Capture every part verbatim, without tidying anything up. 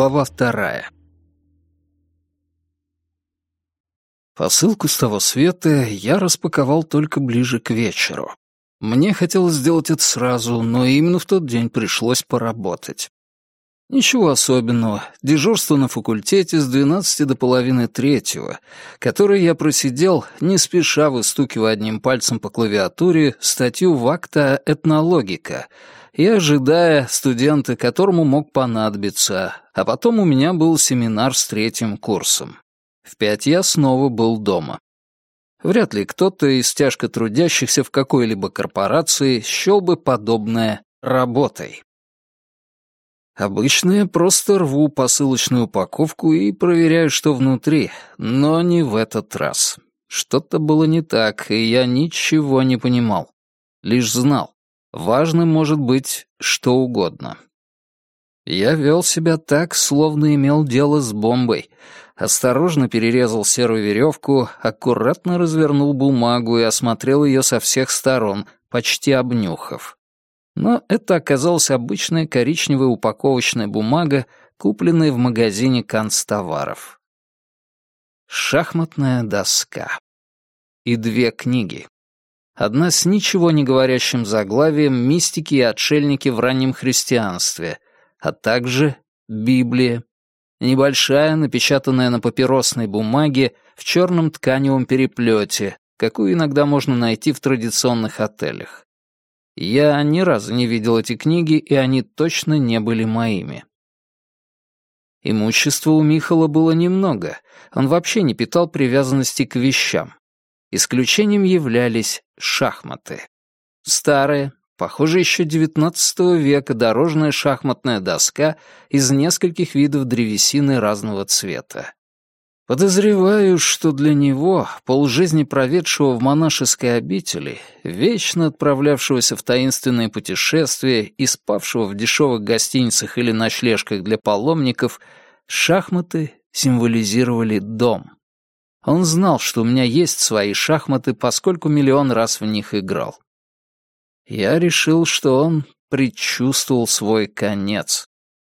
Глава вторая. Посылку с того света я распаковал только ближе к вечеру. Мне хотелось сделать это сразу, но именно в тот день пришлось поработать. Ничего особенного. Дежурство на факультете с двенадцати до половины третьего, которое я просидел, не спеша выстукивая одним пальцем по клавиатуре статью в акта «Этнологика», и ожидая студента, которому мог понадобиться, а потом у меня был семинар с третьим курсом. В пять я снова был дома. Вряд ли кто-то из тяжко трудящихся в какой-либо корпорации счел бы подобное работой. Обычно я просто рву посылочную упаковку и проверяю, что внутри, но не в этот раз. Что-то было не так, и я ничего не понимал. Лишь знал. Важным может быть что угодно. Я вел себя так, словно имел дело с бомбой. Осторожно перерезал серую веревку, аккуратно развернул бумагу и осмотрел ее со всех сторон, почти обнюхав. Но это оказалась обычная коричневая упаковочная бумага, купленная в магазине канцтоваров. Шахматная доска. И две книги. Одна с ничего не говорящим заглавием «Мистики и отшельники в раннем христианстве», а также Библия, небольшая, напечатанная на папиросной бумаге в черном тканевом переплете, какую иногда можно найти в традиционных отелях. Я ни разу не видел эти книги, и они точно не были моими. Имущества у Михала было немного, он вообще не питал привязанности к вещам. Исключением являлись шахматы. Старая, похоже, еще девятнадцатого века дорожная шахматная доска из нескольких видов древесины разного цвета. Подозреваю, что для него, полжизни проведшего в монашеской обители, вечно отправлявшегося в таинственные путешествия и спавшего в дешевых гостиницах или ночлежках для паломников, шахматы символизировали дом. Он знал, что у меня есть свои шахматы, поскольку миллион раз в них играл. Я решил, что он предчувствовал свой конец.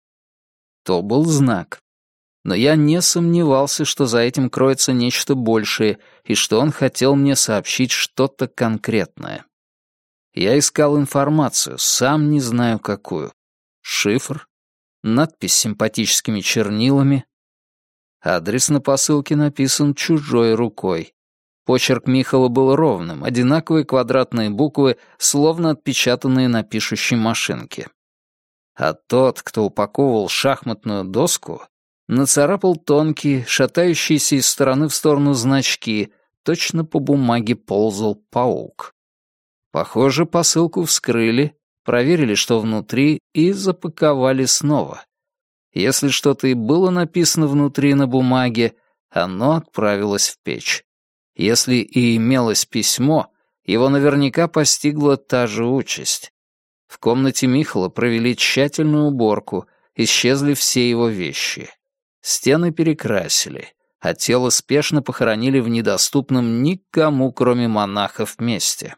То был знак. Но я не сомневался, что за этим кроется нечто большее, и что он хотел мне сообщить что-то конкретное. Я искал информацию, сам не знаю какую. Шифр, надпись с симпатическими чернилами. Адрес на посылке написан чужой рукой. Почерк Михала был ровным, одинаковые квадратные буквы, словно отпечатанные на пишущей машинке. А тот, кто упаковывал шахматную доску, нацарапал тонкие, шатающиеся из стороны в сторону значки, точно по бумаге ползал паук. Похоже, посылку вскрыли, проверили, что внутри, и запаковали снова. Если что-то и было написано внутри на бумаге, оно отправилось в печь. Если и имелось письмо, его наверняка постигла та же участь. В комнате Михала провели тщательную уборку, исчезли все его вещи. Стены перекрасили, а тело спешно похоронили в недоступном никому, кроме монахов, месте.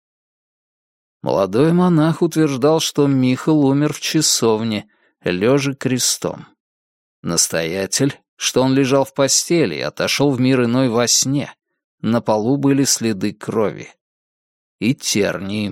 Молодой монах утверждал, что Михал умер в часовне, лежа крестом. Настоятель, что он лежал в постели и отошел в мир иной во сне. На полу были следы крови. И тернии.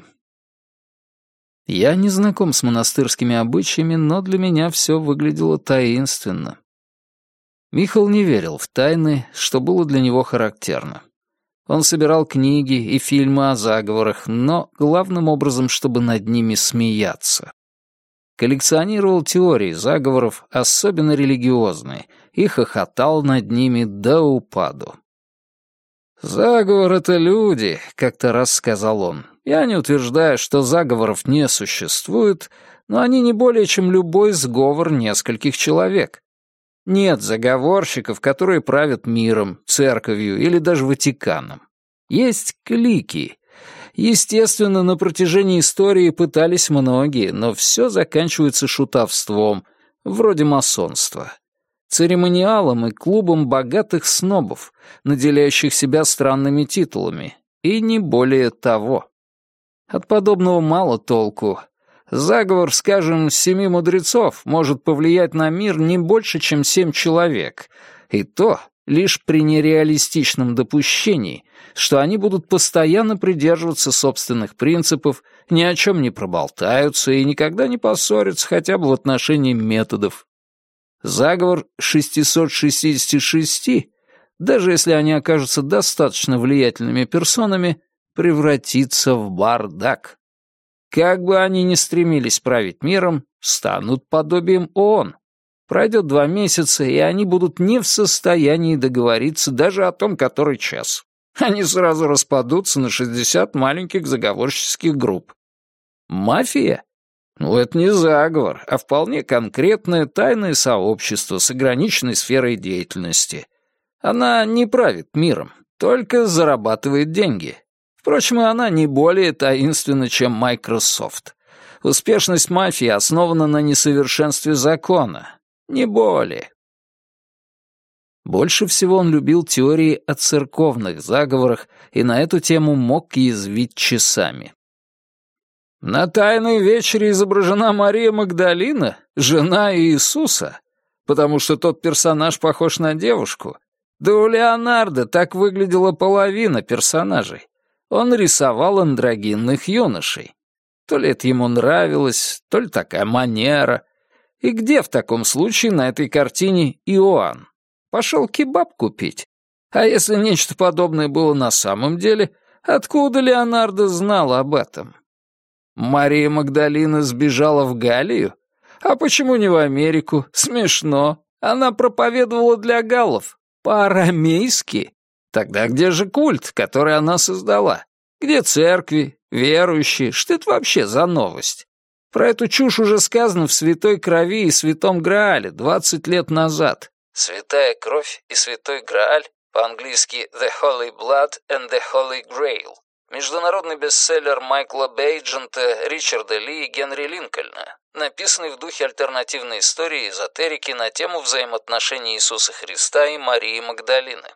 Я не знаком с монастырскими обычаями, но для меня все выглядело таинственно. Михал не верил в тайны, что было для него характерно. Он собирал книги и фильмы о заговорах, но главным образом, чтобы над ними смеяться. Коллекционировал теории заговоров, особенно религиозные, и хохотал над ними до упаду. «Заговор — это люди», — как-то раз сказал он. «Я не утверждаю, что заговоров не существует, но они не более, чем любой сговор нескольких человек. Нет заговорщиков, которые правят миром, церковью или даже Ватиканом. Есть клики. Естественно, на протяжении истории пытались многие, но все заканчивается шутовством, вроде масонства. Церемониалом и клубом богатых снобов, наделяющих себя странными титулами, и не более того. От подобного мало толку. Заговор, скажем, семи мудрецов может повлиять на мир не больше, чем семь человек, и то лишь при нереалистичном допущении, что они будут постоянно придерживаться собственных принципов, ни о чем не проболтаются и никогда не поссорятся хотя бы в отношении методов. Заговор шестьсот шестьдесят шесть, даже если они окажутся достаточно влиятельными персонами, превратится в бардак. Как бы они ни стремились править миром, станут подобием ООН. Пройдет два месяца, и они будут не в состоянии договориться даже о том, который час. Они сразу распадутся на шестьдесят маленьких заговорческих групп. Мафия? Ну, это не заговор, а вполне конкретное тайное сообщество с ограниченной сферой деятельности. Она не правит миром, только зарабатывает деньги. Впрочем, и она не более таинственна, чем Microsoft. Успешность мафии основана на несовершенстве закона. Не более. Больше всего он любил теории о церковных заговорах и на эту тему мог язвить часами. На Тайной вечере изображена Мария Магдалина, жена Иисуса, потому что тот персонаж похож на девушку. Да у Леонардо так выглядела половина персонажей. Он рисовал андрогинных юношей. То ли это ему нравилось, то ли такая манера. И где в таком случае на этой картине Иоанн? Пошел кебаб купить. А если нечто подобное было на самом деле, откуда Леонардо знал об этом? Мария Магдалина сбежала в Галлию? А почему не в Америку? Смешно. Она проповедовала для галлов. По-арамейски. Тогда где же культ, который она создала? Где церкви, верующие? Что это вообще за новость? Про эту чушь уже сказано в «Святой крови» и «Святом Граале» двадцать лет назад. «Святая кровь» и «Святой Грааль», по-английски «The Holy Blood and the Holy Grail». Международный бестселлер Майкла Бейджента, Ричарда Ли и Генри Линкольна, написанный в духе альтернативной истории и эзотерики на тему взаимоотношений Иисуса Христа и Марии Магдалины.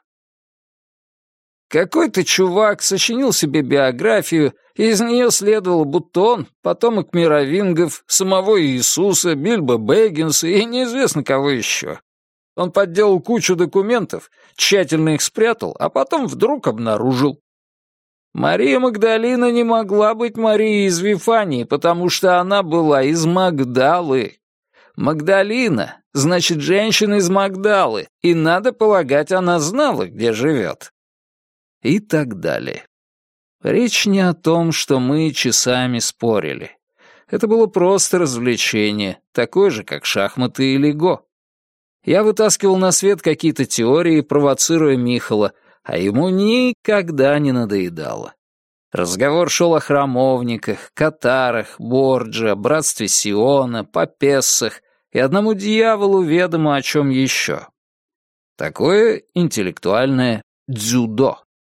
Какой-то чувак сочинил себе биографию, и из нее следовало, будто он потомок мировингов, самого Иисуса, Бильбо Бэггинса и неизвестно кого еще. Он подделал кучу документов, тщательно их спрятал, а потом вдруг обнаружил. Мария Магдалина не могла быть Марией из Вифании, потому что она была из Магдалы. Магдалина — значит женщина из Магдалы, и, надо полагать, она знала, где живет. И так далее. Речь не о том, что мы часами спорили. Это было просто развлечение, такое же, как шахматы и лего. Я вытаскивал на свет какие-то теории, провоцируя Михала, а ему никогда не надоедало. Разговор шел о храмовниках, катарах, Борджиа, братстве Сиона, папессах и одному дьяволу ведомо о чем еще. Такое интеллектуальное дзюдо.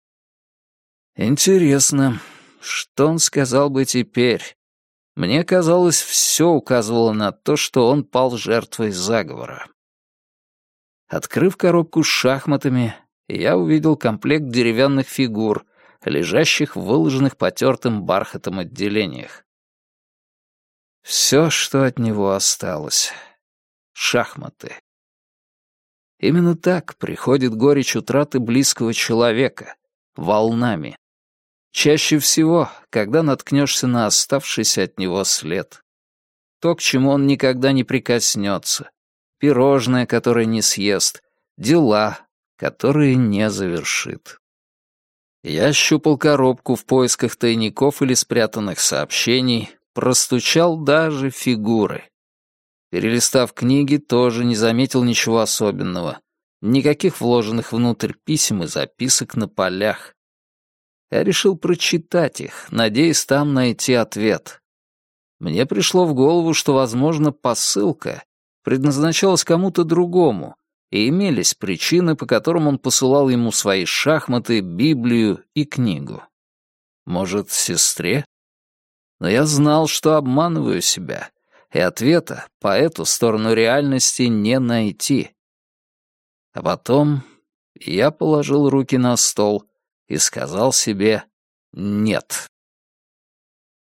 Интересно, что он сказал бы теперь? Мне казалось, все указывало на то, что он пал жертвой заговора. Открыв коробку с шахматами, я увидел комплект деревянных фигур, лежащих в выложенных потертым бархатом отделениях. Все, что от него осталось. Шахматы. Именно так приходит горечь утраты близкого человека, волнами. Чаще всего, когда наткнешься на оставшийся от него след. То, к чему он никогда не прикоснется. Пирожное, которое не съест. Дела, которые не завершит. Я щупал коробку в поисках тайников или спрятанных сообщений, простучал даже фигуры. Перелистав книги, тоже не заметил ничего особенного. Никаких вложенных внутрь писем и записок на полях. Я решил прочитать их, надеясь там найти ответ. Мне пришло в голову, что, возможно, посылка предназначалась кому-то другому, и имелись причины, по которым он посылал ему свои шахматы, Библию и книгу. Может, сестре? Но я знал, что обманываю себя, и ответа по эту сторону реальности не найти. А потом я положил руки на стол и сказал себе «нет».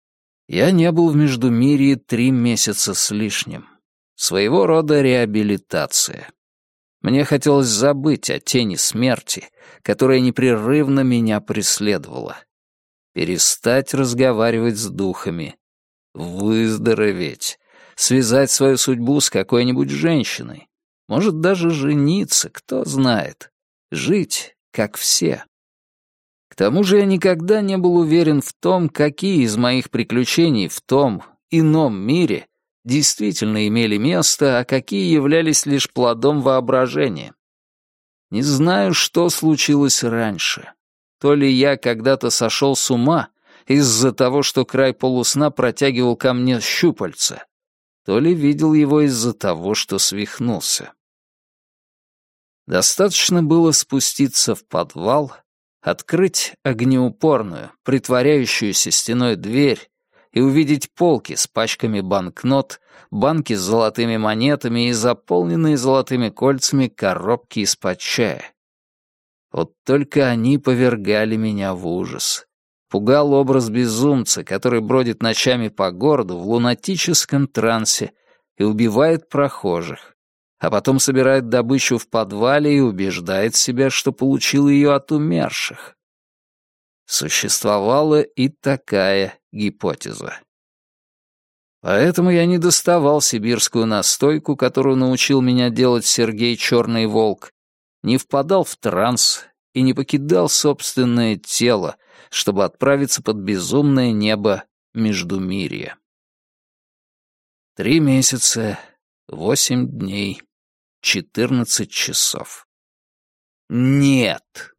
Я не был в Междумирье три месяца с лишним. Своего рода реабилитация. Мне хотелось забыть о тени смерти, которая непрерывно меня преследовала. Перестать разговаривать с духами. Выздороветь. Связать свою судьбу с какой-нибудь женщиной. Может, даже жениться, кто знает. Жить, как все. К тому же я никогда не был уверен в том, какие из моих приключений в том ином мире действительно имели место, а какие являлись лишь плодом воображения. Не знаю, что случилось раньше. То ли я когда-то сошел с ума из-за того, что край полусна протягивал ко мне щупальца, то ли видел его из-за того, что свихнулся. Достаточно было спуститься в подвал, открыть огнеупорную, притворяющуюся стеной дверь и увидеть полки с пачками банкнот, банки с золотыми монетами и заполненные золотыми кольцами коробки из-под чая. Вот только они повергали меня в ужас. Пугал образ безумца, который бродит ночами по городу в лунатическом трансе и убивает прохожих, а потом собирает добычу в подвале и убеждает себя, что получил ее от умерших. Существовала и такая гипотеза. Поэтому я не доставал сибирскую настойку, которую научил меня делать Сергей Черный Волк, не впадал в транс и не покидал собственное тело, чтобы отправиться под безумное небо Междумирья. Три месяца, восемь дней, четырнадцать часов. Нет.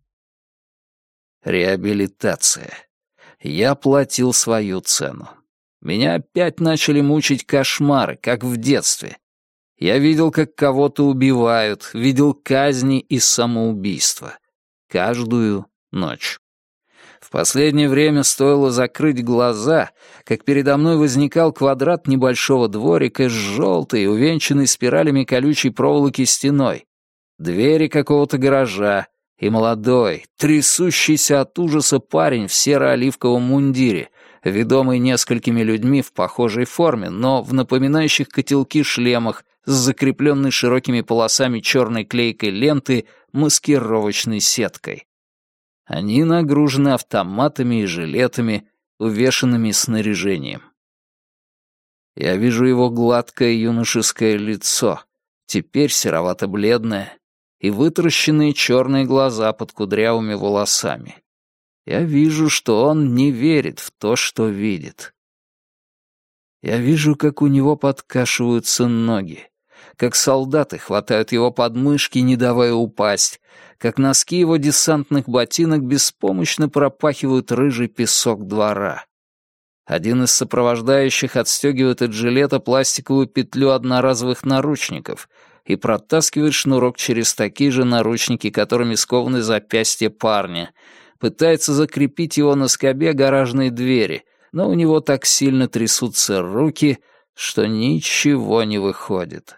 Реабилитация. Я платил свою цену. Меня опять начали мучить кошмары, как в детстве. Я видел, как кого-то убивают, видел казни и самоубийства. Каждую ночь. В последнее время стоило закрыть глаза, как передо мной возникал квадрат небольшого дворика с желтой, увенчанной спиралями колючей проволоки стеной, двери какого-то гаража и молодой, трясущийся от ужаса парень в серо-оливковом мундире, ведомый несколькими людьми в похожей форме, но в напоминающих котелки шлемах с закрепленной широкими полосами черной клейкой ленты маскировочной сеткой. Они нагружены автоматами и жилетами, увешанными снаряжением. Я вижу его гладкое юношеское лицо, теперь серовато-бледное, и вытаращенные черные глаза под кудрявыми волосами. Я вижу, что он не верит в то, что видит. Я вижу, как у него подкашиваются ноги, как солдаты хватают его подмышки, не давая упасть, как носки его десантных ботинок беспомощно пропахивают рыжий песок двора. Один из сопровождающих отстегивает от жилета пластиковую петлю одноразовых наручников и протаскивает шнурок через такие же наручники, которыми скованы запястья парня, пытается закрепить его на скобе гаражной двери, но у него так сильно трясутся руки, что ничего не выходит.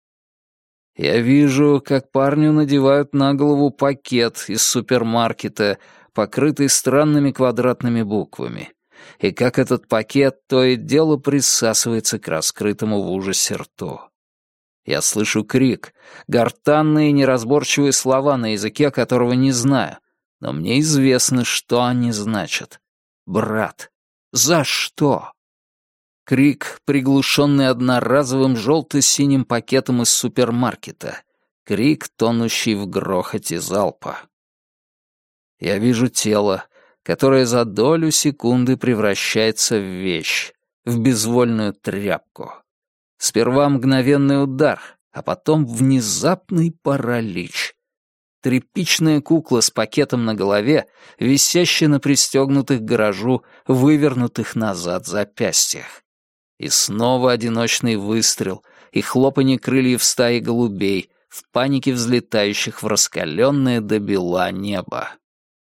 Я вижу, как парню надевают на голову пакет из супермаркета, покрытый странными квадратными буквами, и как этот пакет то и дело присасывается к раскрытому в ужасе рту. Я слышу крик, гортанные неразборчивые слова на языке, которого не знаю, но мне известно, что они значат. «Брат, за что?» Крик, приглушенный одноразовым желто-синим пакетом из супермаркета. Крик, тонущий в грохоте залпа. Я вижу тело, которое за долю секунды превращается в вещь, в безвольную тряпку. Сперва мгновенный удар, а потом внезапный паралич. Тряпичная кукла с пакетом на голове, висящая на пристегнутых к гаражу, вывернутых назад запястьях. И снова одиночный выстрел и хлопанье крыльев стаи голубей, в панике взлетающих в раскаленное до бела небо.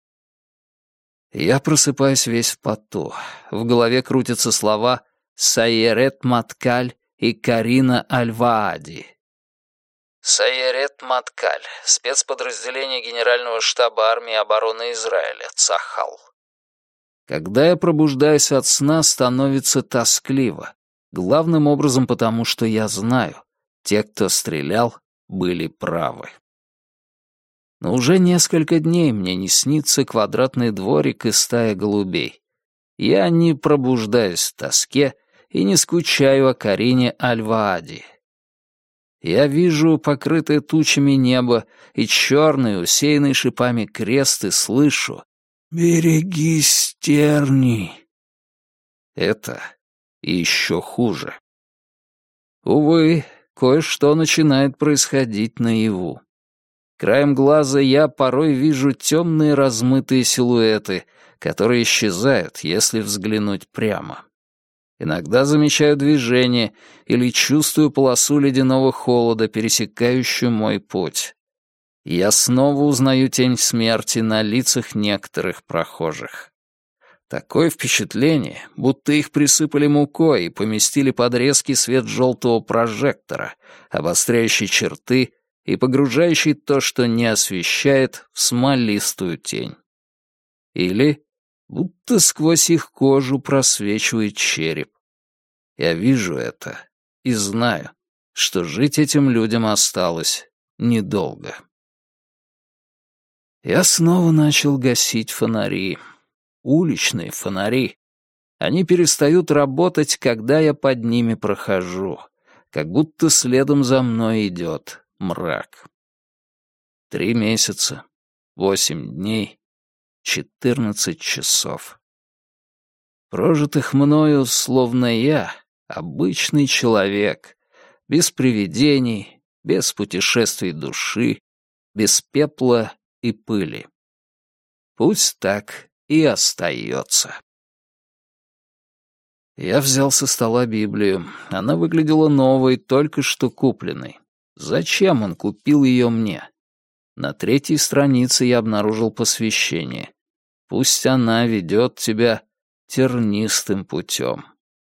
Я просыпаюсь весь в поту. В голове крутятся слова «Сайерет Маткаль» и «Карина Аль-Ваади». Сайерет Маткаль, спецподразделение Генерального штаба армии обороны Израиля, Цахал. Когда я пробуждаюсь от сна, становится тоскливо. Главным образом потому, что я знаю, те, кто стрелял, были правы. Но уже несколько дней мне не снится квадратный дворик и стая голубей. Я не пробуждаюсь в тоске и не скучаю о Карине Аль-Ваади. Я вижу покрытое тучами небо и черный, усеянный шипами крест, и слышу «Берегись, терни!» Это еще хуже. Увы, кое-что начинает происходить наяву. Краем глаза я порой вижу темные размытые силуэты, которые исчезают, если взглянуть прямо. Иногда замечаю движение или чувствую полосу ледяного холода, пересекающую мой путь. Я снова узнаю тень смерти на лицах некоторых прохожих. Такое впечатление, будто их присыпали мукой и поместили под резкий свет желтого прожектора, обостряющий черты и погружающий то, что не освещает, в смолистую тень. Или будто сквозь их кожу просвечивает череп. Я вижу это и знаю, что жить этим людям осталось недолго. Я снова начал гасить фонари. Уличные фонари. Они перестают работать, когда я под ними прохожу, как будто следом за мной идет мрак. Три месяца, восемь дней, четырнадцать часов. Прожитых мною, словно я, обычный человек, без привидений, без путешествий души, без пепла и пыли. Пусть так и остается. Я взял со стола Библию. Она выглядела новой, только что купленной. Зачем он купил ее мне? На третьей странице я обнаружил посвящение. Пусть она ведет тебя тернистым путем.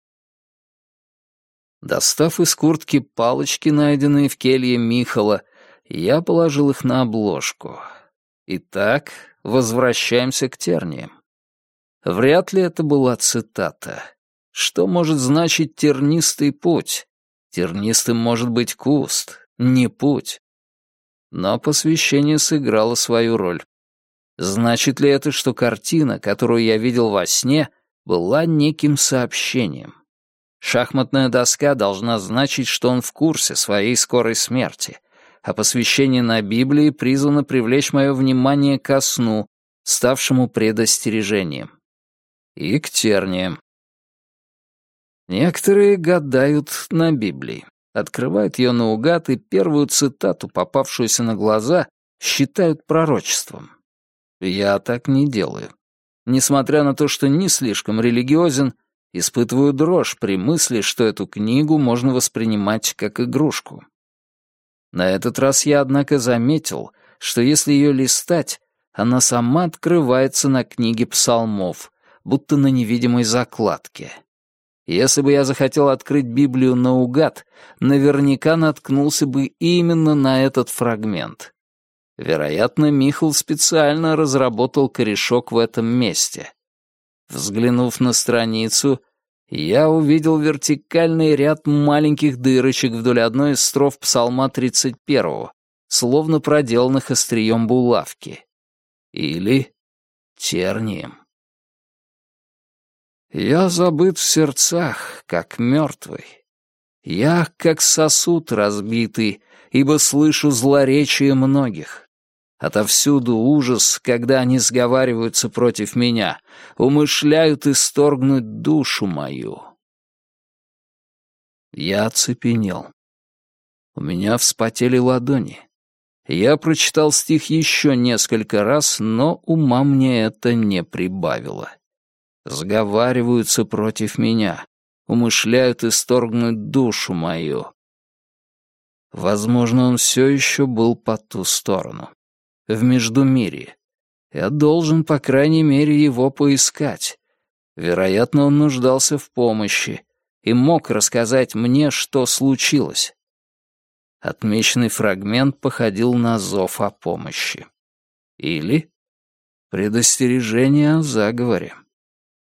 Достав из куртки палочки, найденные в келье Михала, я положил их на обложку. Итак, возвращаемся к терниям. Вряд ли это была цитата. Что может значить тернистый путь? Тернистым может быть куст, не путь. Но посвящение сыграло свою роль. Значит ли это, что картина, которую я видел во сне, была неким сообщением? Шахматная доска должна значить, что он в курсе своей скорой смерти, а посвящение на Библии призвано привлечь мое внимание ко сну, ставшему предостережением. И к терниям. Некоторые гадают на Библии, открывают ее наугад и первую цитату, попавшуюся на глаза, считают пророчеством. Я так не делаю. Несмотря на то, что не слишком религиозен, испытываю дрожь при мысли, что эту книгу можно воспринимать как игрушку. На этот раз я, однако, заметил, что если ее листать, она сама открывается на книге псалмов, будто на невидимой закладке. Если бы я захотел открыть Библию наугад, наверняка наткнулся бы именно на этот фрагмент. Вероятно, Михал специально разработал корешок в этом месте. Взглянув на страницу, я увидел вертикальный ряд маленьких дырочек вдоль одной из строф Псалма тридцать первого, словно проделанных острием булавки. Или тернием. Я забыт в сердцах, как мертвый. Я, как сосуд разбитый, ибо слышу злоречие многих. Отовсюду ужас, когда они сговариваются против меня, умышляют исторгнуть душу мою. Я оцепенел. У меня вспотели ладони. Я прочитал стих еще несколько раз, но ума мне это не прибавило. Сговариваются против меня, умышляют исторгнуть душу мою. Возможно, он все еще был по ту сторону. В Междумирье. Я должен, по крайней мере, его поискать. Вероятно, он нуждался в помощи и мог рассказать мне, что случилось. Отмеченный фрагмент походил на зов о помощи. Или предостережение о заговоре.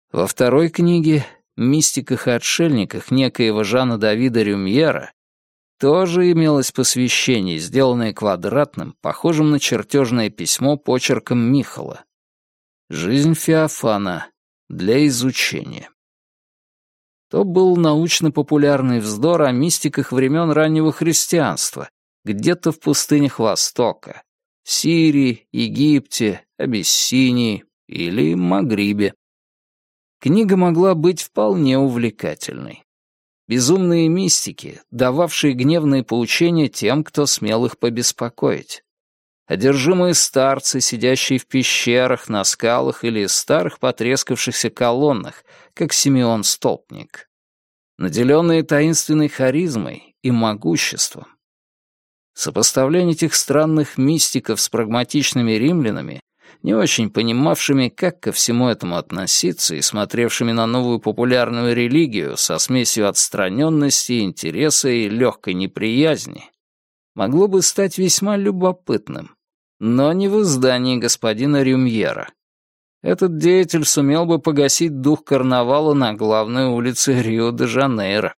Во второй книге «Мистиках и отшельниках» некоего Жана Давида Рюмьера тоже имелось посвящение, сделанное квадратным, похожим на чертежное письмо почерком Михала. «Жизнь Феофана для изучения». То был научно-популярный вздор о мистиках времен раннего христианства, где-то в пустынях Востока, Сирии, Египте, Абиссинии или Магрибе. Книга могла быть вполне увлекательной. Безумные мистики, дававшие гневные поучения тем, кто смел их побеспокоить. Одержимые старцы, сидящие в пещерах, на скалах или старых потрескавшихся колоннах, как Симеон Столпник. Наделенные таинственной харизмой и могуществом. Сопоставление этих странных мистиков с прагматичными римлянами, не очень понимавшими, как ко всему этому относиться и смотревшими на новую популярную религию со смесью отстраненности, интереса и легкой неприязни, могло бы стать весьма любопытным, но не в издании господина Рюмьера. Этот деятель сумел бы погасить дух карнавала на главной улице Рио-де-Жанейро.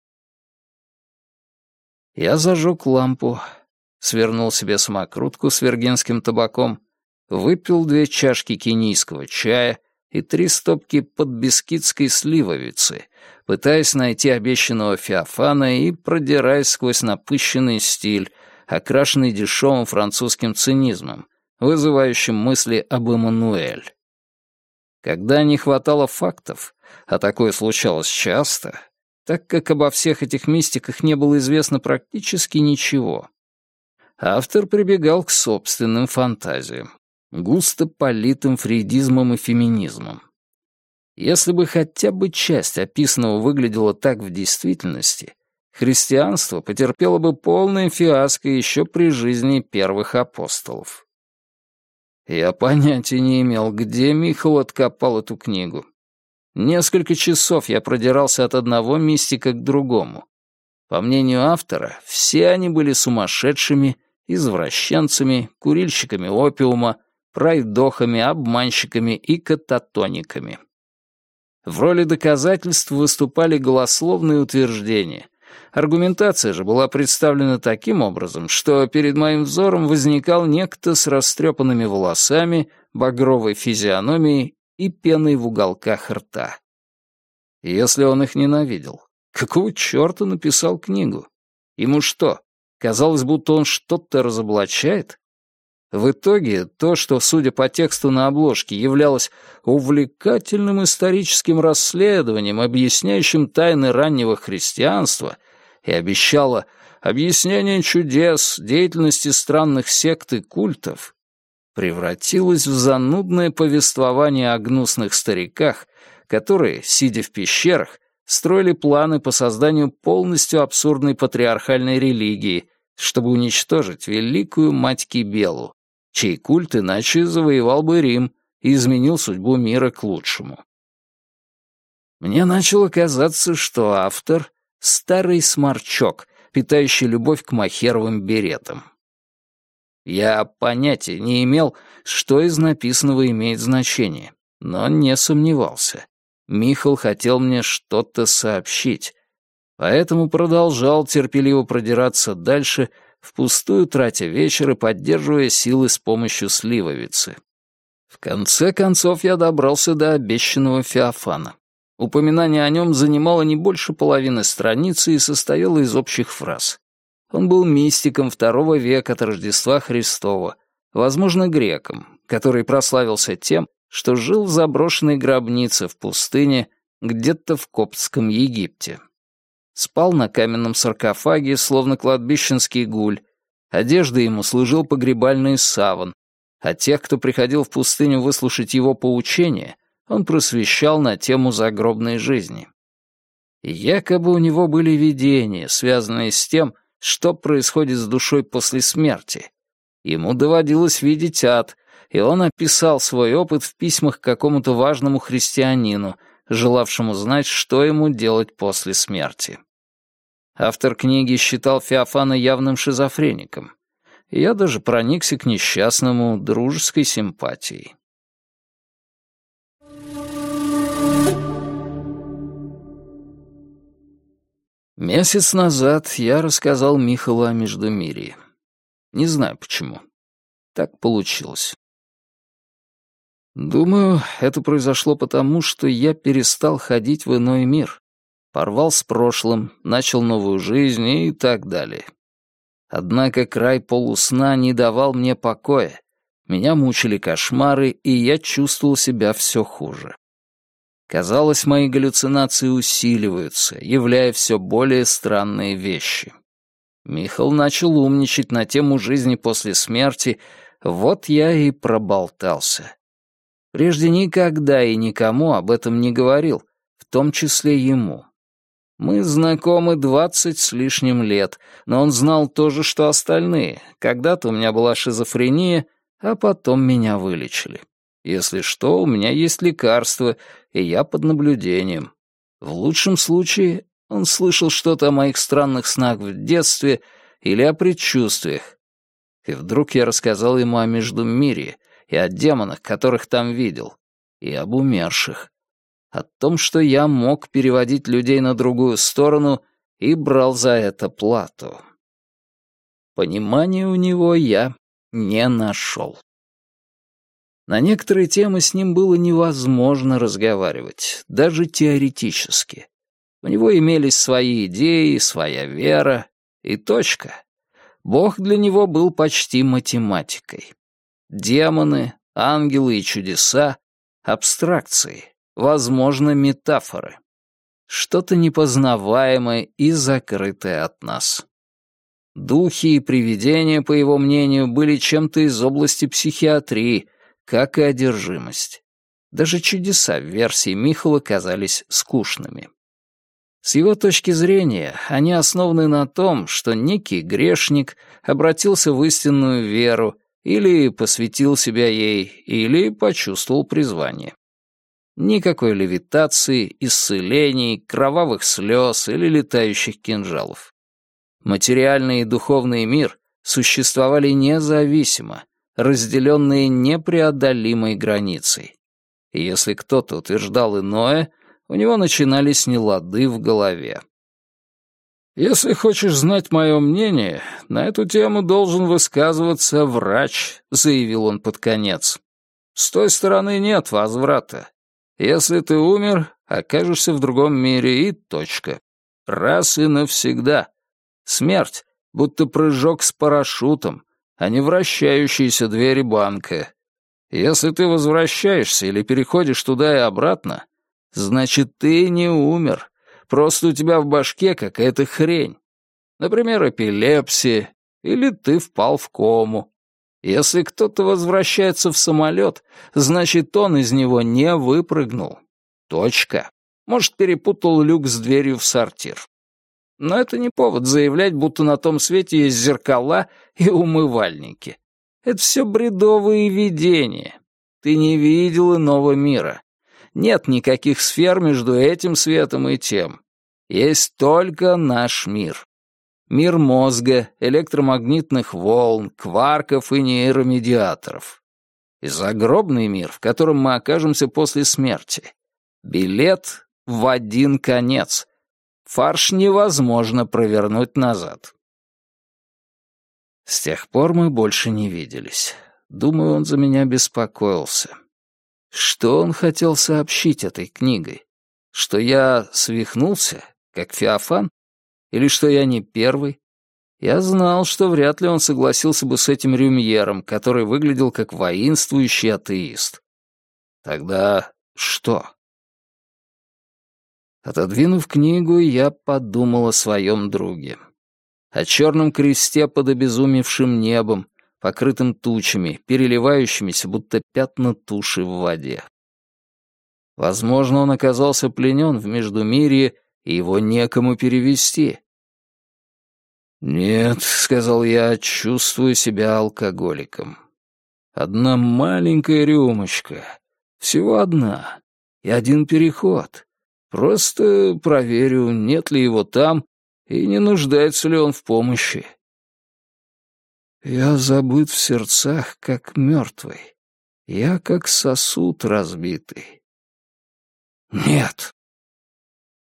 Я зажег лампу, свернул себе самокрутку с виргинским табаком, выпил две чашки кенийского чая и три стопки подбискитской сливовицы, пытаясь найти обещанного Феофана и продираясь сквозь напыщенный стиль, окрашенный дешевым французским цинизмом, вызывающим мысли об Эммануэль. Когда не хватало фактов, а такое случалось часто, так как обо всех этих мистиках не было известно практически ничего, автор прибегал к собственным фантазиям, густо политым фрейдизмом и феминизмом. Если бы хотя бы часть описанного выглядела так в действительности, христианство потерпело бы полное фиаско еще при жизни первых апостолов. Я понятия не имел, где Михал откопал эту книгу. Несколько часов я продирался от одного мистика к другому. По мнению автора, все они были сумасшедшими, извращенцами, курильщиками опиума, пройдохами, обманщиками и кататониками. В роли доказательств выступали голословные утверждения. Аргументация же была представлена таким образом, что перед моим взором возникал некто с растрепанными волосами, багровой физиономией и пеной в уголках рта. Если он их ненавидел, какого черта написал книгу? Ему что, казалось, будто он что-то разоблачает? В итоге то, что, судя по тексту на обложке, являлось увлекательным историческим расследованием, объясняющим тайны раннего христианства, и обещало объяснение чудес, деятельности странных сект и культов, превратилось в занудное повествование о гнусных стариках, которые, сидя в пещерах, строили планы по созданию полностью абсурдной патриархальной религии, чтобы уничтожить великую мать Кибелу, чей культ иначе завоевал бы Рим и изменил судьбу мира к лучшему. Мне начало казаться, что автор — старый сморчок, питающий любовь к мохеровым беретам. Я понятия не имел, что из написанного имеет значение, но не сомневался. Михал хотел мне что-то сообщить, поэтому продолжал терпеливо продираться дальше, впустую тратя вечер и поддерживая силы с помощью сливовицы. В конце концов я добрался до обещанного Феофана. Упоминание о нем занимало не больше половины страницы и состояло из общих фраз. Он был мистиком второго века от Рождества Христова, возможно, греком, который прославился тем, что жил в заброшенной гробнице в пустыне где-то в коптском Египте. Спал на каменном саркофаге, словно кладбищенский гуль. Одеждой ему служил погребальный саван, а тех, кто приходил в пустыню выслушать его поучения, он просвещал на тему загробной жизни. И якобы у него были видения, связанные с тем, что происходит с душой после смерти. Ему доводилось видеть ад, и он описал свой опыт в письмах к какому-то важному христианину, желавшему знать, что ему делать после смерти. Автор книги считал Феофана явным шизофреником. И я даже проникся к несчастному дружеской симпатией. Месяц назад я рассказал Михалу о Междумирье. Не знаю почему. Так получилось. Думаю, это произошло потому, что я перестал ходить в иной мир, порвал с прошлым, начал новую жизнь и так далее. Однако край полусна не давал мне покоя. Меня мучили кошмары, и я чувствовал себя все хуже. Казалось, мои галлюцинации усиливаются, являя все более странные вещи. Михал начал умничать на тему жизни после смерти, вот я и проболтался. Прежде никогда и никому об этом не говорил, в том числе ему. Мы знакомы двадцать с лишним лет, но он знал то же, что остальные. Когда-то у меня была шизофрения, а потом меня вылечили. Если что, у меня есть лекарство, и я под наблюдением. В лучшем случае он слышал что-то о моих странных снах в детстве или о предчувствиях. И вдруг я рассказал ему о Междумирье и о демонах, которых там видел, и об умерших. О том, что я мог переводить людей на другую сторону и брал за это плату. Понимания у него я не нашел. На некоторые темы с ним было невозможно разговаривать, даже теоретически. У него имелись свои идеи, своя вера и точка. Бог для него был почти математикой. Демоны, ангелы и чудеса — абстракции, возможно, метафоры. Что-то непознаваемое и закрытое от нас. Духи и привидения, по его мнению, были чем-то из области психиатрии, как и одержимость. Даже чудеса в версии Михала казались скучными. С его точки зрения, они основаны на том, что некий грешник обратился в истинную веру или посвятил себя ей, или почувствовал призвание. Никакой левитации, исцелений, кровавых слез или летающих кинжалов. Материальный и духовный мир существовали независимо, разделенные непреодолимой границей. И если кто-то утверждал иное, у него начинались нелады в голове. «Если хочешь знать мое мнение, на эту тему должен высказываться врач», — заявил он под конец. «С той стороны нет возврата. Если ты умер, окажешься в другом мире и точка. Раз и навсегда. Смерть, будто прыжок с парашютом, а не вращающиеся двери банка. Если ты возвращаешься или переходишь туда и обратно, значит, ты не умер, просто у тебя в башке какая-то хрень. Например, эпилепсия, или ты впал в кому. Если кто-то возвращается в самолет, значит, он из него не выпрыгнул. Точка. Может, перепутал люк с дверью в сортир. Но это не повод заявлять, будто на том свете есть зеркала и умывальники. Это все бредовые видения. Ты не видел иного мира. Нет никаких сфер между этим светом и тем. Есть только наш мир. Мир мозга, электромагнитных волн, кварков и нейромедиаторов. И загробный мир, в котором мы окажемся после смерти. Билет в один конец. Фарш невозможно провернуть назад. С тех пор мы больше не виделись. Думаю, он за меня беспокоился. Что он хотел сообщить этой книгой? Что я свихнулся, как Феофан? Или что я не первый? Я знал, что вряд ли он согласился бы с этим Рюмьером, который выглядел как воинствующий атеист. Тогда что? Отодвинув книгу, я подумал о своем друге. О черном кресте под обезумевшим небом, покрытым тучами, переливающимися, будто пятна туши в воде. Возможно, он оказался пленен в Междумирье, и его некому перевести. «Нет», — сказал я, — «чувствую себя алкоголиком. Одна маленькая рюмочка, всего одна, и один переход. Просто проверю, нет ли его там, и не нуждается ли он в помощи. Я забыт в сердцах, как мертвый. Я как сосуд разбитый. Нет,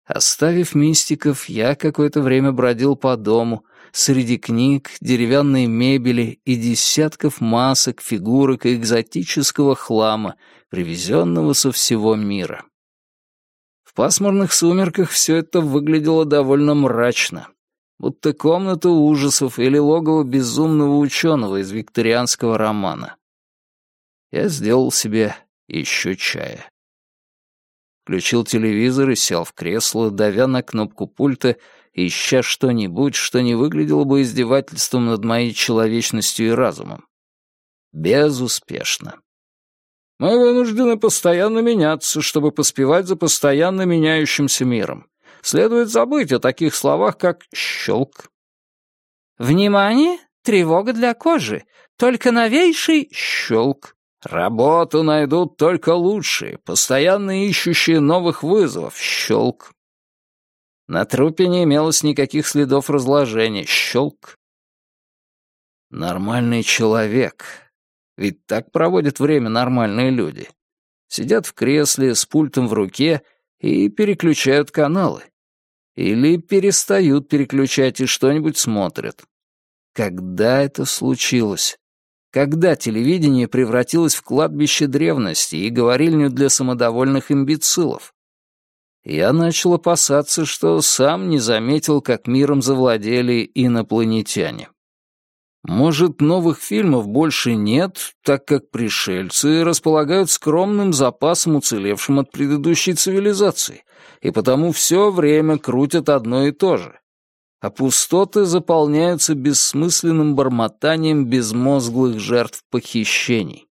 Оставив мистиков, я какое-то время бродил по дому, среди книг, деревянной мебели и десятков масок, фигурок и экзотического хлама, привезенного со всего мира. В пасмурных сумерках все это выглядело довольно мрачно, будто комната ужасов или логово безумного ученого из викторианского романа. Я сделал себе еще чая. Включил телевизор и сел в кресло, давя на кнопку пульта, ища что-нибудь, что не выглядело бы издевательством над моей человечностью и разумом. Безуспешно. Мы вынуждены постоянно меняться, чтобы поспевать за постоянно меняющимся миром. Следует забыть о таких словах, как «щелк». «Внимание! Тревога для кожи! Только новейший щелк!» «Работу найдут только лучшие, постоянно ищущие новых вызовов. Щелк». На трупе не имелось никаких следов разложения. Щелк. Нормальный человек. Ведь так проводят время нормальные люди. Сидят в кресле с пультом в руке и переключают каналы. Или перестают переключать и что-нибудь смотрят. Когда это случилось? Когда телевидение превратилось в кладбище древности и говорильню для самодовольных имбецилов? Я начал опасаться, что сам не заметил, как миром завладели инопланетяне. Может, новых фильмов больше нет, так как пришельцы располагают скромным запасом, уцелевшим от предыдущей цивилизации, и потому все время крутят одно и то же. А пустоты заполняются бессмысленным бормотанием безмозглых жертв похищений.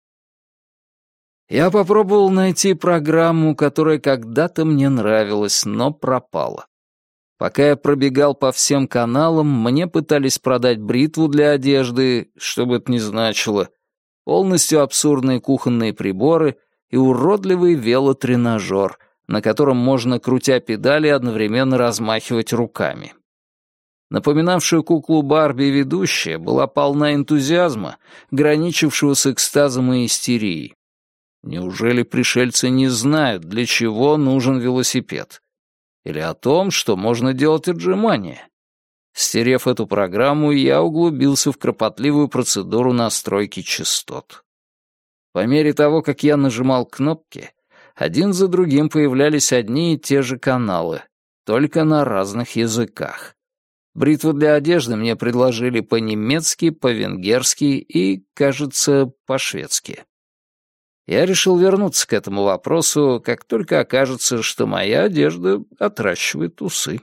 Я попробовал найти программу, которая когда-то мне нравилась, но пропала. Пока я пробегал по всем каналам, мне пытались продать бритву для одежды, что бы это ни значило, полностью абсурдные кухонные приборы и уродливый велотренажер, на котором можно, крутя педали, одновременно размахивать руками. Напоминавшая куклу Барби ведущая была полна энтузиазма, граничившего с экстазом и истерией. Неужели пришельцы не знают, для чего нужен велосипед? Или о том, что можно делать отжимания? Стерев эту программу, я углубился в кропотливую процедуру настройки частот. По мере того, как я нажимал кнопки, один за другим появлялись одни и те же каналы, только на разных языках. Бритву для одежды мне предложили по-немецки, по-венгерски и, кажется, по-шведски. Я решил вернуться к этому вопросу, как только окажется, что моя одежда отращивает усы.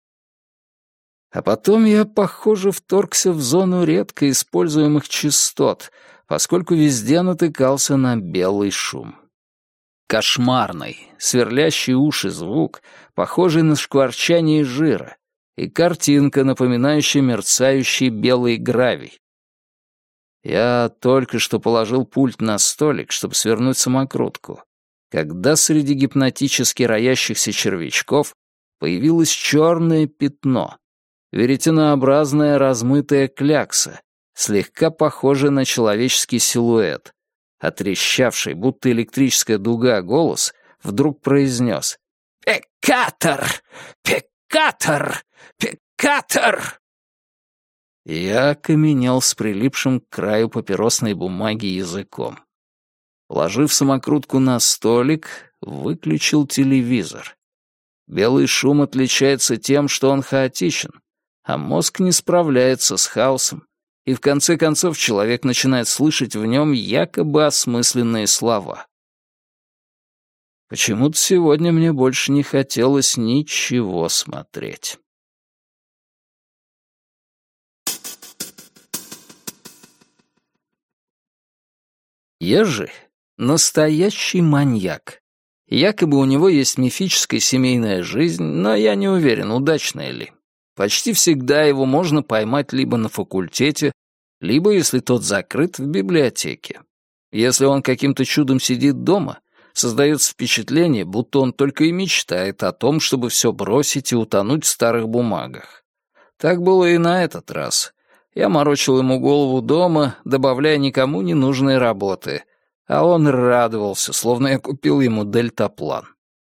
А потом я, похоже, вторгся в зону редко используемых частот, поскольку везде натыкался на белый шум. Кошмарный, сверлящий уши звук, похожий на шкварчание жира, и картинка, напоминающая мерцающий белый гравий. Я только что положил пульт на столик, чтобы свернуть самокрутку, когда среди гипнотически роящихся червячков появилось черное пятно, веретенообразная размытая клякса, слегка похожая на человеческий силуэт, а трещавший, будто электрическая дуга, голос вдруг произнес: «Пекатор! Пекатор! Пекатор!» Я окаменел с прилипшим к краю папиросной бумаги языком. Положив самокрутку на столик, выключил телевизор. Белый шум отличается тем, что он хаотичен, а мозг не справляется с хаосом, и в конце концов человек начинает слышать в нем якобы осмысленные слова. Почему-то сегодня мне больше не хотелось ничего смотреть. Ежи — настоящий маньяк. Якобы у него есть мифическая семейная жизнь, но я не уверен, удачная ли. Почти всегда его можно поймать либо на факультете, либо, если тот закрыт, в библиотеке. Если он каким-то чудом сидит дома, создается впечатление, будто он только и мечтает о том, чтобы все бросить и утонуть в старых бумагах. Так было и на этот раз. Я морочил ему голову дома, добавляя никому ненужные работы, а он радовался, словно я купил ему дельтаплан.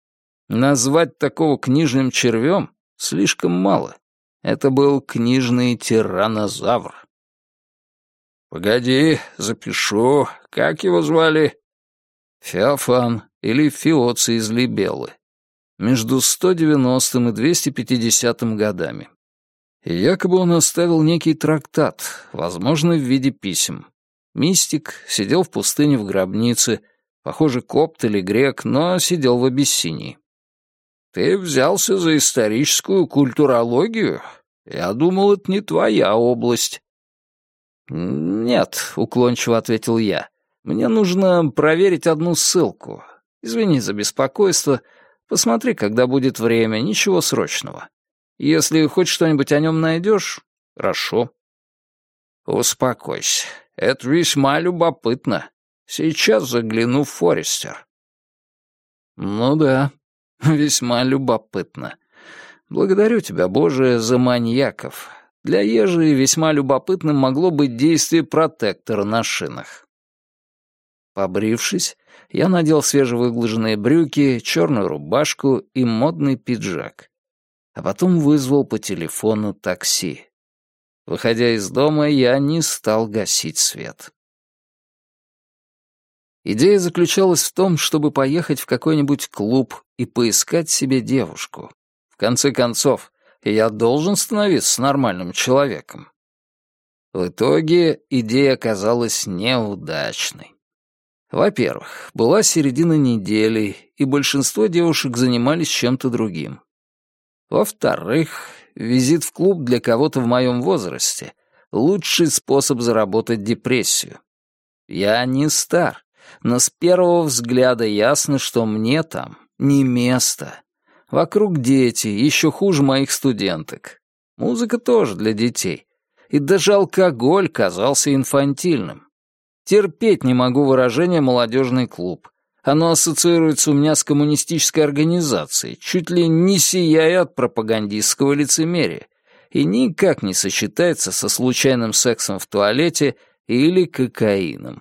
Назвать такого книжным червем слишком мало. Это был книжный тираннозавр. «Погоди, запишу. Как его звали?» «Феофан или Феоций из Либеллы. Между сто девяностым и двести пятидесятым годами. И якобы он оставил некий трактат, возможно, в виде писем. Мистик, сидел в пустыне в гробнице, похоже, копт или грек, но сидел в Абиссинии. Ты взялся за историческую культурологию? Я думал, это не твоя область». «Нет», — уклончиво ответил я. «Мне нужно проверить одну ссылку. Извини за беспокойство. Посмотри, когда будет время, ничего срочного. Если хоть что-нибудь о нем найдешь, хорошо». «Успокойся. Это весьма любопытно. Сейчас загляну в Форестер». «Ну да, весьма любопытно. Благодарю тебя, Боже, за маньяков. Для Ежи весьма любопытным могло быть действие протектора на шинах». Побрившись, я надел свежевыглаженные брюки, черную рубашку и модный пиджак. А потом вызвал по телефону такси. Выходя из дома, я не стал гасить свет. Идея заключалась в том, чтобы поехать в какой-нибудь клуб и поискать себе девушку. В конце концов, я должен становиться нормальным человеком. В итоге идея оказалась неудачной. Во-первых, была середина недели, и большинство девушек занимались чем-то другим. Во-вторых, визит в клуб для кого-то в моем возрасте — лучший способ заработать депрессию. Я не стар, но с первого взгляда ясно, что мне там не место. Вокруг дети, еще хуже моих студенток. Музыка тоже для детей. И даже алкоголь казался инфантильным. Терпеть не могу выражение «молодежный клуб». Оно ассоциируется у меня с коммунистической организацией, чуть ли не сияя от пропагандистского лицемерия, и никак не сочетается со случайным сексом в туалете или кокаином.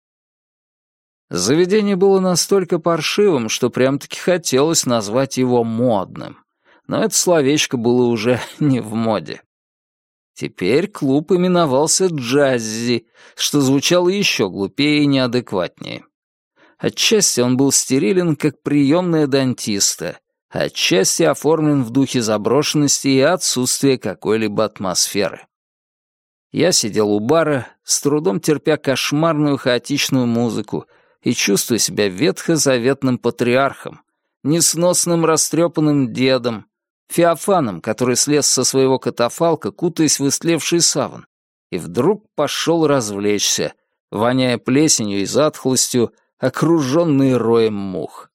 Заведение было настолько паршивым, что прям-таки хотелось назвать его модным. Но это словечко было уже не в моде. Теперь клуб именовался «Джаззи», что звучало еще глупее и неадекватнее. Отчасти он был стерилен, как приемная дантиста, отчасти оформлен в духе заброшенности и отсутствия какой-либо атмосферы. Я сидел у бара, с трудом терпя кошмарную хаотичную музыку, и чувствую себя ветхозаветным патриархом, несносным растрепанным дедом, Феофаном, который слез со своего катафалка, кутаясь в истлевший саван, и вдруг пошел развлечься, воняя плесенью и затхлостью, окруженный роем мух.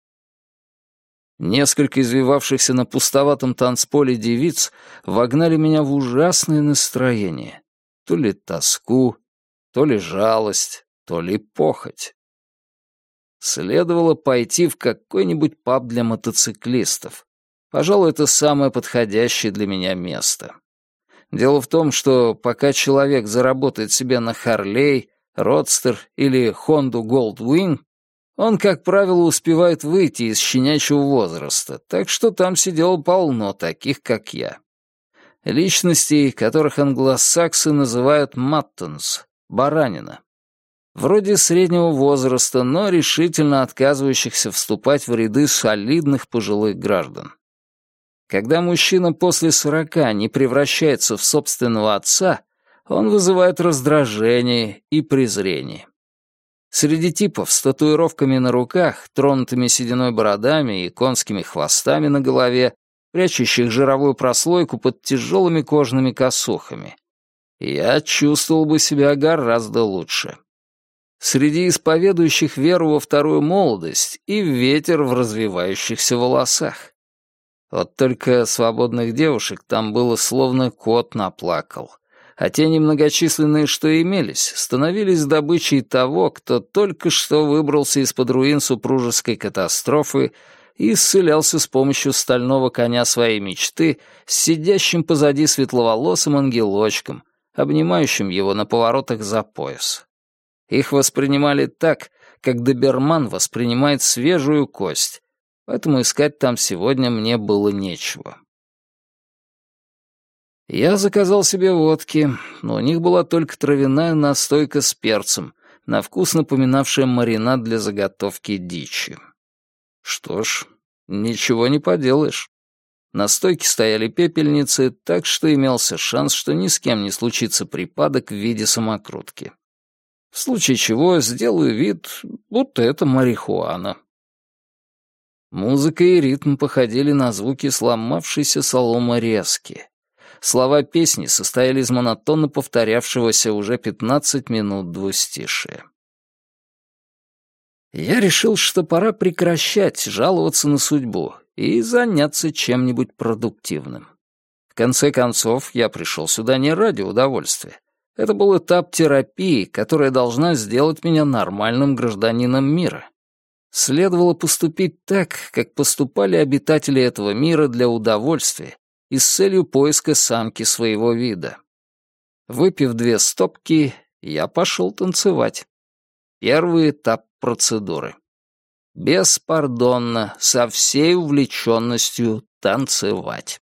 Несколько извивавшихся на пустоватом танцполе девиц вогнали меня в ужасное настроение. То ли тоску, то ли жалость, то ли похоть. Следовало пойти в какой-нибудь паб для мотоциклистов. Пожалуй, это самое подходящее для меня место. Дело в том, что пока человек заработает себе на Харлей, Родстер или Хонду Голдвин, он, как правило, успевает выйти из щенячьего возраста, так что там сидело полно таких, как я. Личностей, которых англосаксы называют «маттонс» — баранина. Вроде среднего возраста, но решительно отказывающихся вступать в ряды солидных пожилых граждан. Когда мужчина после сорока не превращается в собственного отца, он вызывает раздражение и презрение. Среди типов с татуировками на руках, тронутыми сединой бородами и конскими хвостами на голове, прячущих жировую прослойку под тяжелыми кожаными косухами, я чувствовал бы себя гораздо лучше. Среди исповедующих веру во вторую молодость и ветер в развивающихся волосах. Вот только свободных девушек там было словно кот наплакал, а те немногочисленные, что имелись, становились добычей того, кто только что выбрался из-под руин супружеской катастрофы и исцелялся с помощью стального коня своей мечты с сидящим позади светловолосым ангелочком, обнимающим его на поворотах за пояс. Их воспринимали так, как доберман воспринимает свежую кость. поэтому искать там сегодня мне было нечего. Я заказал себе водки, но у них была только травяная настойка с перцем, на вкус напоминавшая маринад для заготовки дичи. Что ж, ничего не поделаешь. На стойке стояли пепельницы, так что имелся шанс, что ни с кем не случится припадок в виде самокрутки. В случае чего сделаю вид, будто это марихуана. Музыка и ритм походили на звуки сломавшейся соломы резки. Слова песни состояли из монотонно повторявшегося уже пятнадцать минут двустишия. Я решил, что пора прекращать жаловаться на судьбу и заняться чем-нибудь продуктивным. В конце концов, я пришел сюда не ради удовольствия. Это был этап терапии, которая должна сделать меня нормальным гражданином мира. Следовало поступить так, как поступали обитатели этого мира для удовольствия и с целью поиска самки своего вида. Выпив две стопки, я пошел танцевать. Первый этап процедуры. Беспардонно, со всей увлеченностью танцевать.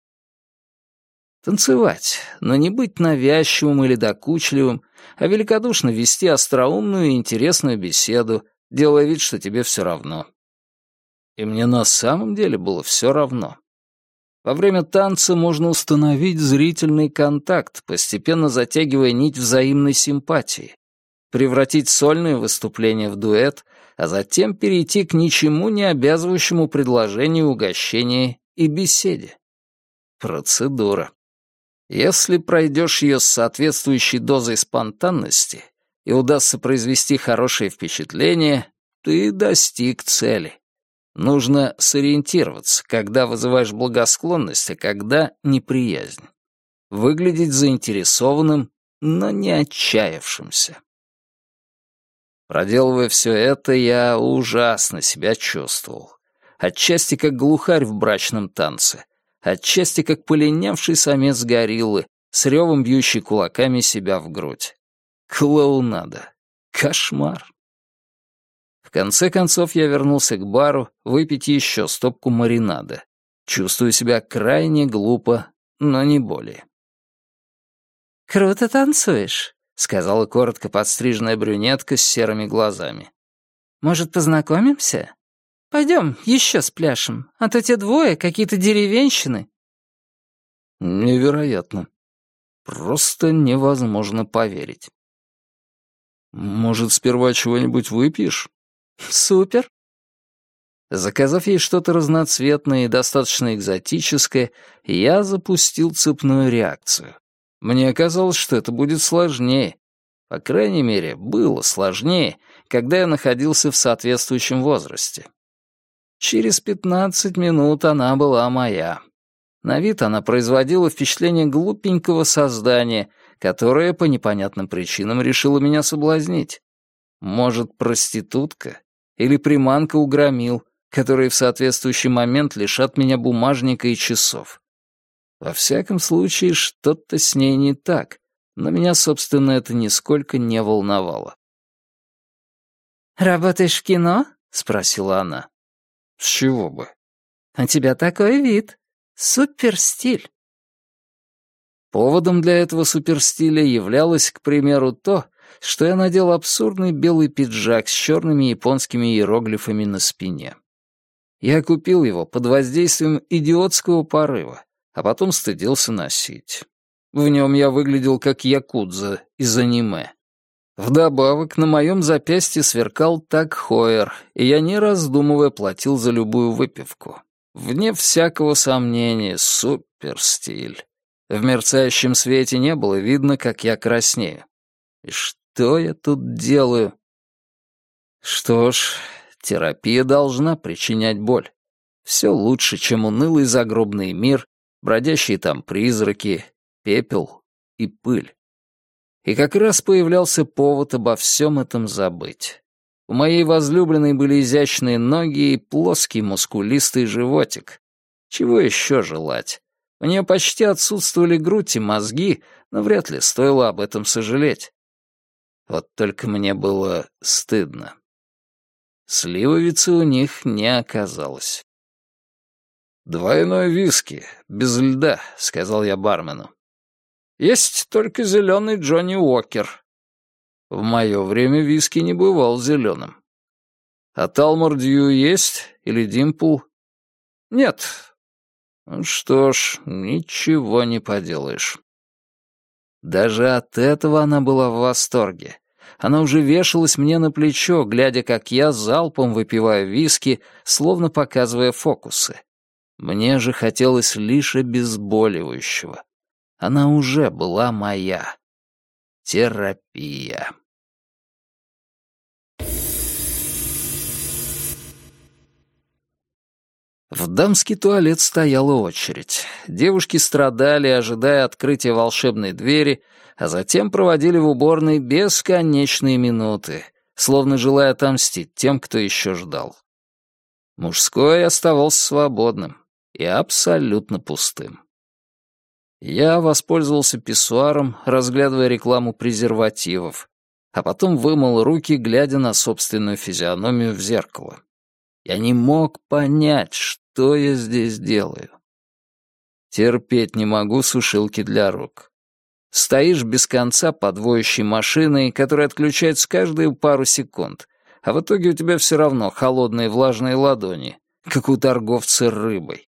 Танцевать, но не быть навязчивым или докучливым, а великодушно вести остроумную и интересную беседу, делая вид, что тебе все равно. И мне на самом деле было все равно. Во время танца можно установить зрительный контакт, постепенно затягивая нить взаимной симпатии, превратить сольное выступление в дуэт, а затем перейти к ничему не обязывающему предложению угощения и беседе. Процедура. Если пройдешь ее с соответствующей дозой спонтанности и удастся произвести хорошее впечатление, ты достиг цели. Нужно сориентироваться, когда вызываешь благосклонность, а когда неприязнь. Выглядеть заинтересованным, но не отчаявшимся. Проделывая все это, я ужасно себя чувствовал. Отчасти как глухарь в брачном танце, отчасти как полинявший самец гориллы, с ревом бьющий кулаками себя в грудь. Клоунада. Кошмар. В конце концов я вернулся к бару выпить еще стопку маринада. Чувствую себя крайне глупо, но не более. «Круто танцуешь», — сказала коротко подстриженная брюнетка с серыми глазами. «Может, познакомимся? Пойдем, еще спляшем, а то те двое какие-то деревенщины». Невероятно. Просто невозможно поверить. «Может, сперва чего-нибудь выпьешь?» «Супер». Заказав ей что-то разноцветное и достаточно экзотическое, я запустил цепную реакцию. Мне казалось, что это будет сложнее. По крайней мере, было сложнее, когда я находился в соответствующем возрасте. Через пятнадцать минут она была моя. На вид она производила впечатление глупенького создания, которое по непонятным причинам решило меня соблазнить. Может, проститутка или приманка у громил, которые в соответствующий момент лишат меня бумажника и часов. Во всяком случае, что-то с ней не так, но меня, собственно, это нисколько не волновало. «Работаешь в кино?» — спросила она. «С чего бы?» «У тебя такой вид. Суперстиль». Поводом для этого суперстиля являлось, к примеру, то, что я надел абсурдный белый пиджак с черными японскими иероглифами на спине. Я купил его под воздействием идиотского порыва, а потом стыдился носить. В нем я выглядел как якудза из аниме. Вдобавок, на моем запястье сверкал Таг Хойер, и я, не раздумывая, платил за любую выпивку. Вне всякого сомнения, суперстиль. В мерцающем свете не было видно, как я краснею. И что я тут делаю? Что ж, терапия должна причинять боль. Все лучше, чем унылый загробный мир, бродящие там призраки, пепел и пыль. И как раз появлялся повод обо всем этом забыть. У моей возлюбленной были изящные ноги и плоский мускулистый животик. Чего еще желать? У нее почти отсутствовали грудь и мозги, но вряд ли стоило об этом сожалеть. Вот только мне было стыдно. Сливовицы у них не оказалось. «Двойной виски, без льда», — сказал я бармену. «Есть только зеленый Джонни Уокер». В мое время виски не бывал зеленым. «А Талмор Дью есть? Или Димпл?» «Нет». Ну что ж, ничего не поделаешь. Даже от этого она была в восторге. Она уже вешалась мне на плечо, глядя, как я залпом выпиваю виски, словно показывая фокусы. Мне же хотелось лишь обезболивающего. Она уже была моя. Терапия. В дамский туалет стояла очередь. Девушки страдали, ожидая открытия волшебной двери, а затем проводили в уборной бесконечные минуты, словно желая отомстить тем, кто еще ждал. Мужской оставался свободным и абсолютно пустым. Я воспользовался писсуаром, разглядывая рекламу презервативов, а потом вымыл руки, глядя на собственную физиономию в зеркало. Я не мог понять, что я здесь делаю. Терпеть не могу сушилки для рук. Стоишь без конца под воющей машиной, которая отключается каждые пару секунд, а в итоге у тебя все равно холодные влажные ладони, как у торговца рыбой.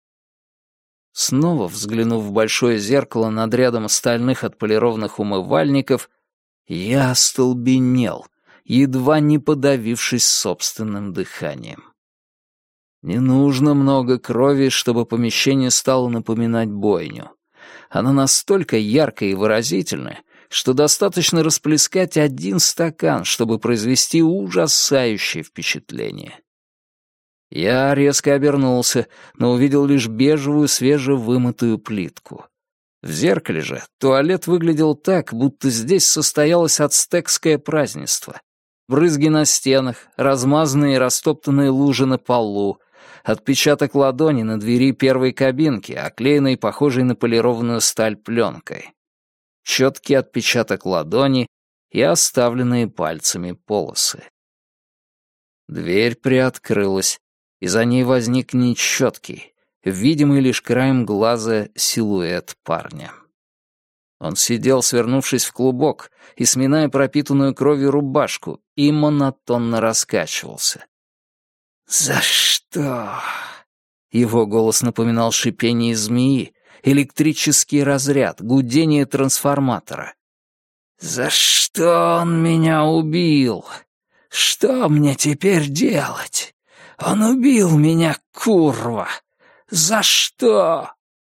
Снова взглянув в большое зеркало над рядом остальных отполированных умывальников, я остолбенел, едва не подавившись собственным дыханием. Не нужно много крови, чтобы помещение стало напоминать бойню. Оно настолько яркое и выразительное, что достаточно расплескать один стакан, чтобы произвести ужасающее впечатление. Я резко обернулся, но увидел лишь бежевую свежевымытую плитку. В зеркале же туалет выглядел так, будто здесь состоялось ацтекское празднество. Брызги на стенах, размазанные и растоптанные лужи на полу, отпечаток ладони на двери первой кабинки, оклеенной похожей на полированную сталь пленкой. Четкий отпечаток ладони и оставленные пальцами полосы. Дверь приоткрылась, и за ней возник нечеткий, видимый лишь краем глаза силуэт парня. Он сидел, свернувшись в клубок, и сминая пропитанную кровью рубашку, и монотонно раскачивался. «За что?» Его голос напоминал шипение змеи, электрический разряд, гудение трансформатора. «За что он меня убил? Что мне теперь делать? Он убил меня, курва! За что?»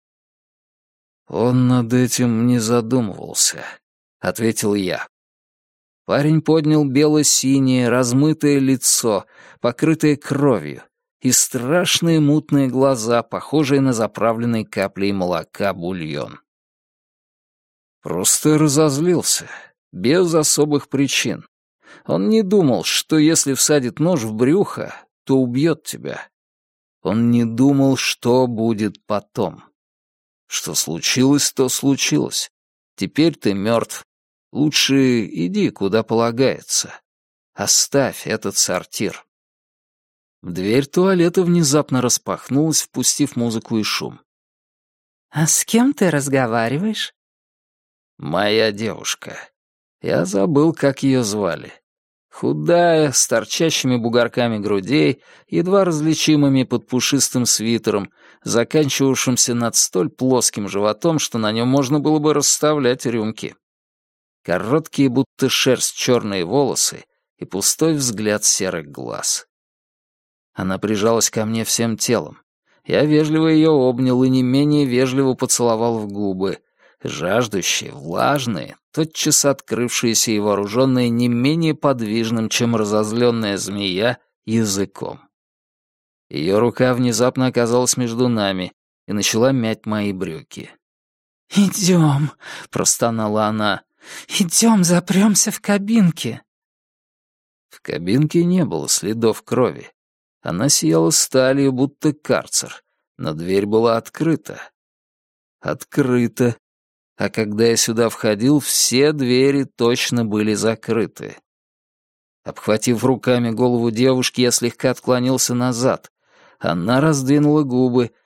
«Он над этим не задумывался», — ответил я. Парень поднял бело-синее, размытое лицо, покрытое кровью, и страшные мутные глаза, похожие на заправленный каплей молока бульон. Просто разозлился, без особых причин. Он не думал, что если всадит нож в брюхо, то убьет тебя. Он не думал, что будет потом. Что случилось, то случилось. Теперь ты мертв. Лучше иди, куда полагается. Оставь этот сортир. Дверь туалета внезапно распахнулась, впустив музыку и шум. «А с кем ты разговариваешь?» «Моя девушка. Я забыл, как ее звали. Худая, с торчащими бугорками грудей, едва различимыми под пушистым свитером, заканчивавшимся над столь плоским животом, что на нем можно было бы расставлять рюмки. Короткие, будто шерсть, черные волосы и пустой взгляд серых глаз. Она прижалась ко мне всем телом. Я вежливо ее обнял и не менее вежливо поцеловал в губы, жаждущие, влажные, тотчас открывшиеся и вооруженные не менее подвижным, чем разозленная змея, языком. Ее рука внезапно оказалась между нами и начала мять мои брюки. «Идем», — простонала она, — «идем, запремся в кабинке». В кабинке не было следов крови. Она сияла сталью, будто карцер, но дверь была открыта. Открыта. А когда я сюда входил, все двери точно были закрыты. Обхватив руками голову девушки, я слегка отклонился назад. Она раздвинула губы,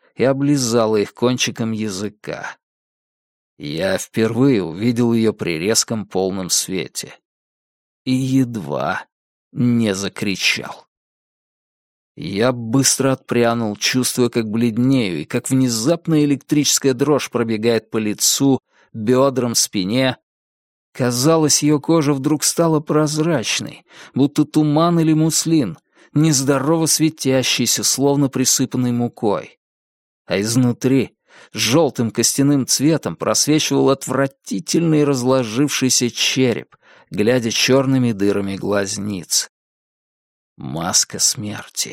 и облизала их кончиком языка. Я впервые увидел ее при резком полном свете. И едва не закричал. Я быстро отпрянул, чувствуя, как бледнею, и как внезапная электрическая дрожь пробегает по лицу, бедрам, спине. Казалось, ее кожа вдруг стала прозрачной, будто туман или муслин, нездорово светящийся, словно присыпанный мукой. А изнутри желтым костяным цветом просвечивал отвратительный разложившийся череп, глядя черными дырами глазниц. Маска смерти.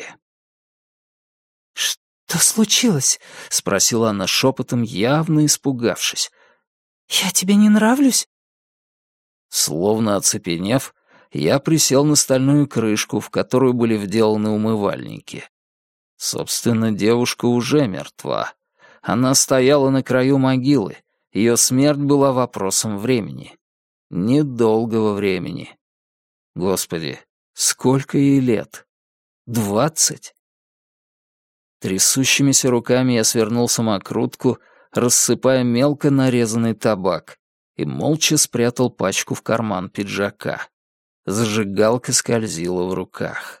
«Что случилось?» — спросила она шепотом, явно испугавшись. «Я тебе не нравлюсь?» Словно оцепенев, я присел на стальную крышку, в которую были вделаны умывальники. Собственно, девушка уже мертва. Она стояла на краю могилы. Ее смерть была вопросом времени. Недолгого времени. Господи, сколько ей лет? Двадцать? Трясущимися руками я свернул самокрутку, рассыпая мелко нарезанный табак, и молча спрятал пачку в карман пиджака. Зажигалка скользила в руках.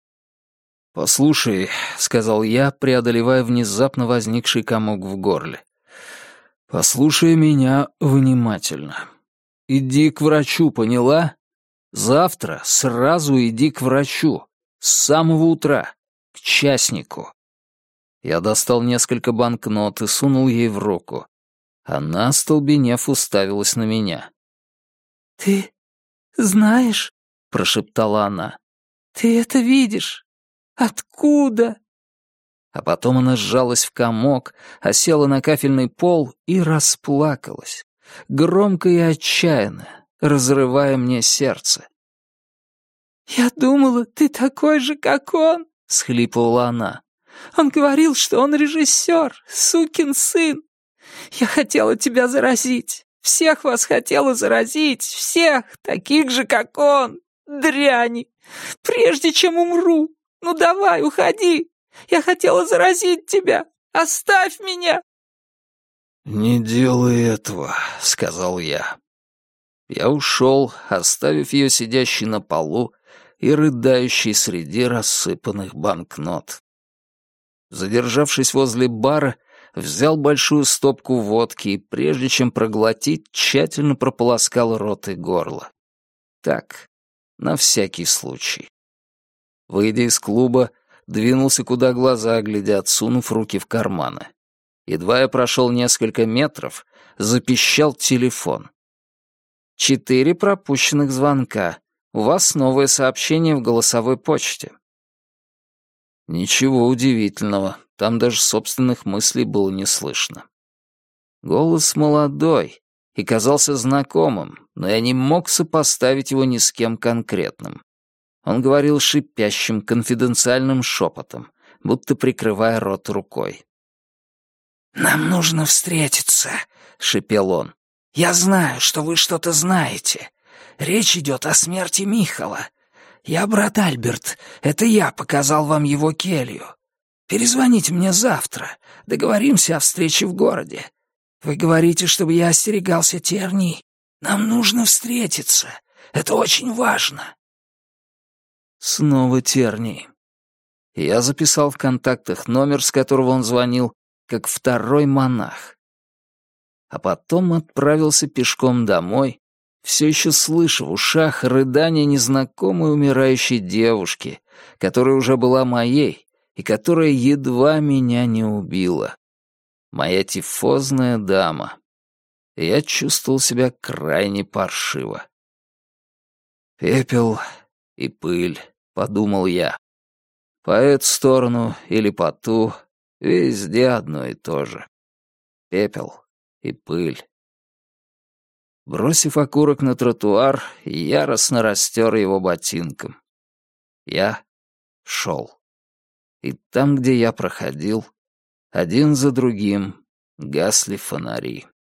«Послушай», — сказал я, преодолевая внезапно возникший комок в горле, — «послушай меня внимательно. Иди к врачу, поняла? Завтра сразу иди к врачу. С самого утра. К частнику». Я достал несколько банкнот и сунул ей в руку. Она, остолбенев, уставилась на меня. «Ты знаешь?» — прошептала она. «Ты это видишь? Откуда?» А потом она сжалась в комок, осела на кафельный пол и расплакалась, громко и отчаянно, разрывая мне сердце. «Я думала, ты такой же, как он», — всхлипывала она. «Он говорил, что он режиссер, сукин сын. Я хотела тебя заразить. Всех вас хотела заразить. Всех, таких же, как он. Дряни. Прежде чем умру. Ну давай, уходи. Я хотела заразить тебя. Оставь меня». «Не делай этого», — сказал я. Я ушел, оставив ее сидящей на полу и рыдающей среди рассыпанных банкнот. Задержавшись возле бара, взял большую стопку водки и, прежде чем проглотить, тщательно прополоскал рот и горло. Так, на всякий случай. Выйдя из клуба, двинулся, куда глаза глядят, сунув руки в карманы. Едва я прошел несколько метров, запищал телефон. «Четыре пропущенных звонка. У вас новое сообщение в голосовой почте». Ничего удивительного, там даже собственных мыслей было не слышно. Голос молодой и казался знакомым, но я не мог сопоставить его ни с кем конкретным. Он говорил шипящим, конфиденциальным шепотом, будто прикрывая рот рукой. «Нам нужно встретиться», — шипел он. «Я знаю, что вы что-то знаете. Речь идет о смерти Михала. Я брат Альберт, это я показал вам его келью. Перезвоните мне завтра, договоримся о встрече в городе. Вы говорите, чтобы я остерегался терний. Нам нужно встретиться, это очень важно». Снова тернии. Я записал в контактах номер, с которого он звонил, как второй монах. А потом отправился пешком домой, все еще слыша в ушах рыдания незнакомой умирающей девушки, которая уже была моей и которая едва меня не убила. Моя тифозная дама. Я чувствовал себя крайне паршиво. «Пепел и пыль», — подумал я. По эту сторону или по ту, везде одно и то же. Пепел и пыль. Бросив окурок на тротуар, яростно растер его ботинком. Я шел. И там, где я проходил, один за другим гасли фонари.